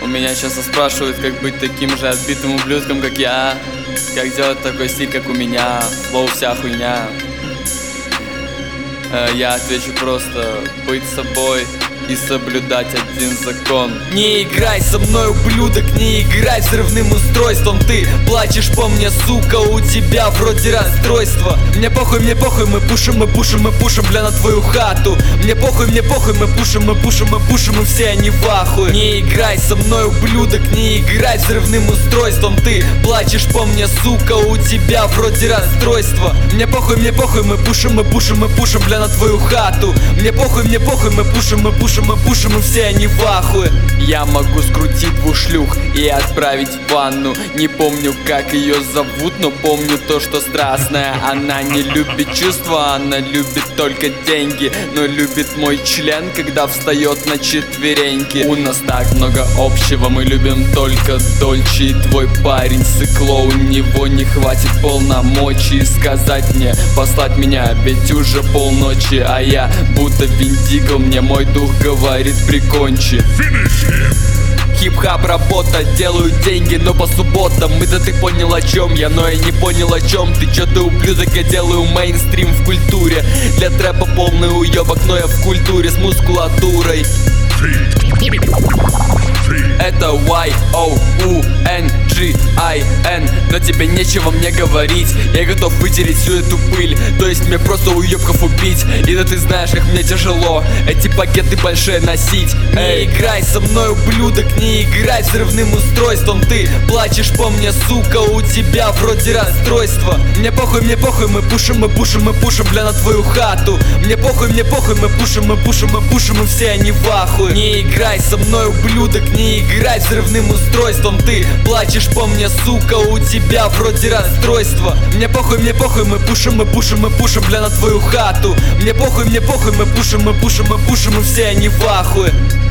У меня часто спрашивают, как быть таким же отбитым ублюдком, как я. Как делать такой стиль, как у меня. Флоу вся хуйня. Я отвечу просто: быть собой и соблюдать один закон. Не играй со мной, ублюдок, не играй взрывным устройством. Ты плачешь по мне, сука, у тебя вроде расстройство. Мне похуй, мы пушим, бля, на твою хату. Мне похуй, мы пушим, и все они в ахуе. Не играй со мной, ублюдок, не играй взрывным устройством. Ты плачешь по мне, сука, у тебя вроде расстройство. Мне похуй, мы пушим, бля, на твою хату. Мне похуй, мы пушим, и все они в ахуе. Я могу скрутить двух шлюх и отправить в ванну. Не помню, как ее зовут, но помню то, что страстная. Она не любит чувства, она любит только деньги, но любит мой член, когда встает на четвереньки. У нас так много общего, мы любим только Дольче. И твой парень сыкло, у него не хватит полномочий сказать мне, послать меня, ведь уже полночи. А я будто Виндиго, мне мой дух говорит: прикончи. Хип-хап работа, делаю деньги, но по субботам. Это ты понял, о чем я, но я не понял, о чем ты. Чё ты, ублюдок, я делаю мейнстрим в культуре. Для трэпа полный уебок, но я в культуре с мускулатурой. Это Y-O-U-N-G-I-N. Но тебе нечего мне говорить, я готов вытереть всю эту пыль. То есть мне просто уебков убить. И да ты знаешь, как мне тяжело эти пакеты большие носить. Не играй со мной, ублюдок, не играй взрывным устройством. Ты плачешь по мне, сука, у тебя вроде расстройство. Мне похуй, мы пушим, бля, на твою хату. Мне похуй, мы пушим, и все они в ахуе. Не играй со мной, ублюдок, не играй взрывным устройством. Ты плачешь по мне, сука, у тебя вроде расстройство. Мне похуй, мы пушим, бля, на твою хату. Мне похуй, мы пушим, и все они в ахуе.